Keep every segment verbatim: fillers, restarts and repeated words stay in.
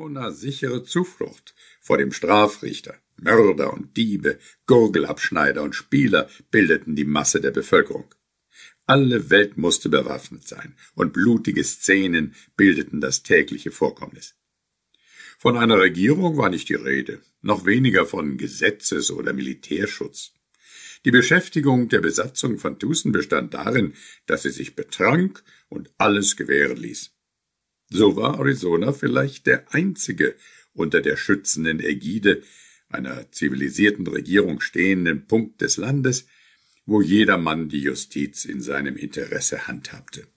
Arizona sichere Zuflucht vor dem Strafrichter. Mörder und Diebe, Gurgelabschneider und Spieler bildeten die Masse der Bevölkerung. Alle Welt musste bewaffnet sein, und blutige Szenen bildeten das tägliche Vorkommnis. Von einer Regierung war nicht die Rede, noch weniger von Gesetzes- oder Militärschutz. Die Beschäftigung der Besatzung von Tucson bestand darin, dass sie sich betrank und alles gewähren ließ. So war Arizona vielleicht der einzige unter der schützenden Ägide einer zivilisierten Regierung stehenden Punkt des Landes, wo jedermann die Justiz in seinem Interesse handhabte.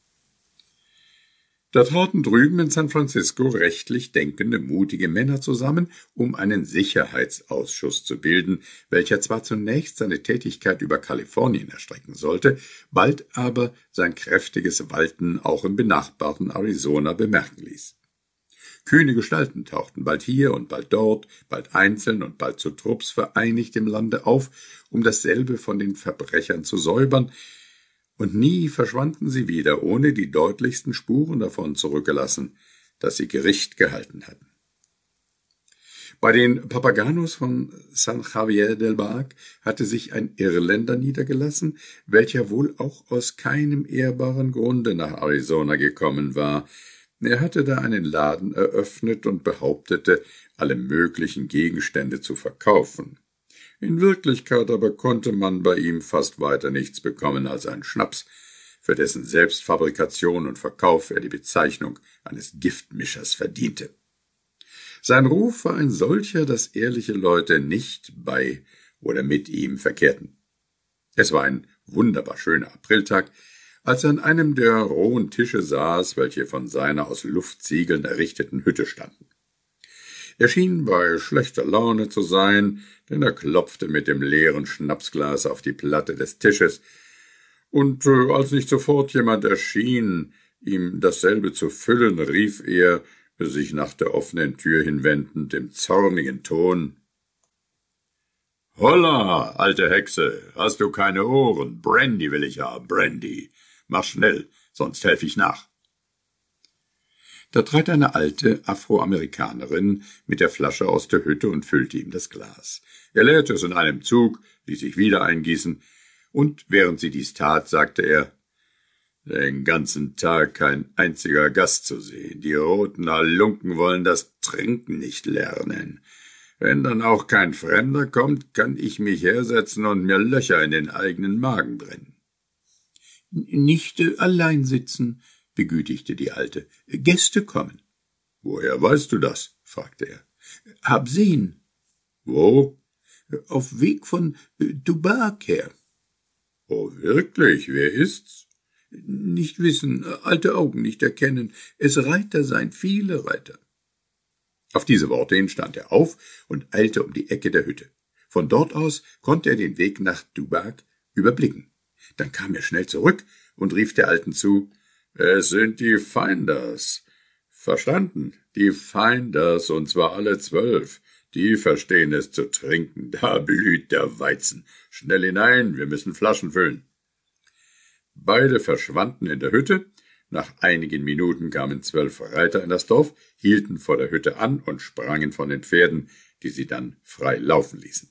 Da traten drüben in San Francisco rechtlich denkende, mutige Männer zusammen, um einen Sicherheitsausschuss zu bilden, welcher zwar zunächst seine Tätigkeit über Kalifornien erstrecken sollte, bald aber sein kräftiges Walten auch im benachbarten Arizona bemerken ließ. Kühne Gestalten tauchten bald hier und bald dort, bald einzeln und bald zu Trupps vereinigt im Lande auf, um dasselbe von den Verbrechern zu säubern, und nie verschwanden sie wieder, ohne die deutlichsten Spuren davon zurückgelassen, dass sie Gericht gehalten hatten. Bei den Papaganos von San Javier del Bac hatte sich ein Irländer niedergelassen, welcher wohl auch aus keinem ehrbaren Grunde nach Arizona gekommen war. Er hatte da einen Laden eröffnet und behauptete, alle möglichen Gegenstände zu verkaufen. In Wirklichkeit aber konnte man bei ihm fast weiter nichts bekommen als einen Schnaps, für dessen Selbstfabrikation und Verkauf er die Bezeichnung eines Giftmischers verdiente. Sein Ruf war ein solcher, dass ehrliche Leute nicht bei oder mit ihm verkehrten. Es war ein wunderbar schöner Apriltag, als er an einem der rohen Tische saß, welche von seiner aus Luftziegeln errichteten Hütte standen. Er schien bei schlechter Laune zu sein, denn er klopfte mit dem leeren Schnapsglas auf die Platte des Tisches, und äh, als nicht sofort jemand erschien, ihm dasselbe zu füllen, rief er, sich nach der offenen Tür hinwendend, im zornigen Ton: »Holla, alte Hexe, hast du keine Ohren? Brandy will ich haben, Brandy. Mach schnell, sonst helf ich nach.« Da trat eine alte Afroamerikanerin mit der Flasche aus der Hütte und füllte ihm das Glas. Er leerte es in einem Zug, ließ sich wieder eingießen, und während sie dies tat, sagte er: »Den ganzen Tag kein einziger Gast zu sehen. Die roten Halunken wollen das Trinken nicht lernen. Wenn dann auch kein Fremder kommt, kann ich mich hersetzen und mir Löcher in den eigenen Magen brennen.« »Nicht äh, allein sitzen«, begütigte die Alte. »Gäste kommen.« »Woher weißt du das?« fragte er. »Hab sehen.« »Wo?« »Auf Weg von äh, Dubac her.« »Oh, wirklich? Wer ist's?« »Nicht wissen, alte Augen nicht erkennen. Es Reiter sein, viele Reiter.« Auf diese Worte hin stand er auf und eilte um die Ecke der Hütte. Von dort aus konnte er den Weg nach Dubac überblicken. Dann kam er schnell zurück und rief der Alten zu: »Es sind die Finders.« »Verstanden, die Finders, und zwar alle zwölf. Die verstehen es zu trinken, da blüht der Weizen. Schnell hinein, wir müssen Flaschen füllen.« Beide verschwanden in der Hütte. Nach einigen Minuten kamen zwölf Reiter in das Dorf, hielten vor der Hütte an und sprangen von den Pferden, die sie dann frei laufen ließen.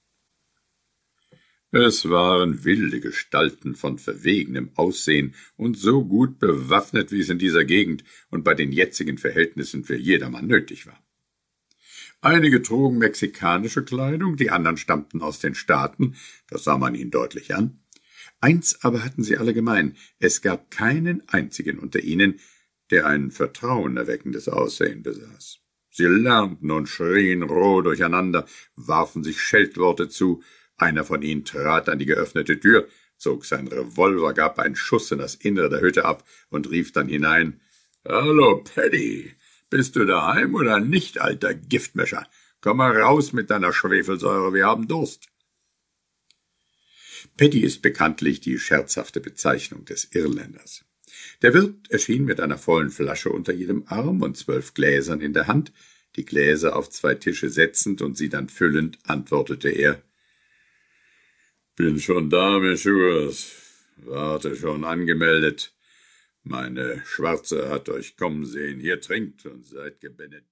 Es waren wilde Gestalten von verwegenem Aussehen und so gut bewaffnet, wie es in dieser Gegend und bei den jetzigen Verhältnissen für jedermann nötig war. Einige trugen mexikanische Kleidung, die anderen stammten aus den Staaten, das sah man ihnen deutlich an. Eins aber hatten sie alle gemein: es gab keinen einzigen unter ihnen, der ein vertrauenerweckendes Aussehen besaß. Sie lärmten und schrien roh durcheinander, warfen sich Scheltworte zu. Einer von ihnen trat an die geöffnete Tür, zog sein Revolver, gab einen Schuss in das Innere der Hütte ab und rief dann hinein: »Hallo, Paddy, bist du daheim oder nicht, alter Giftmischer? Komm mal raus mit deiner Schwefelsäure, wir haben Durst.« Paddy ist bekanntlich die scherzhafte Bezeichnung des Irländers. Der Wirt erschien mit einer vollen Flasche unter jedem Arm und zwölf Gläsern in der Hand. Die Gläser auf zwei Tische setzend und sie dann füllend, antwortete er: »Bin schon da, Messieurs. Warte schon angemeldet. Meine Schwarze hat euch kommen sehen. Hier trinkt und seid gebändet.«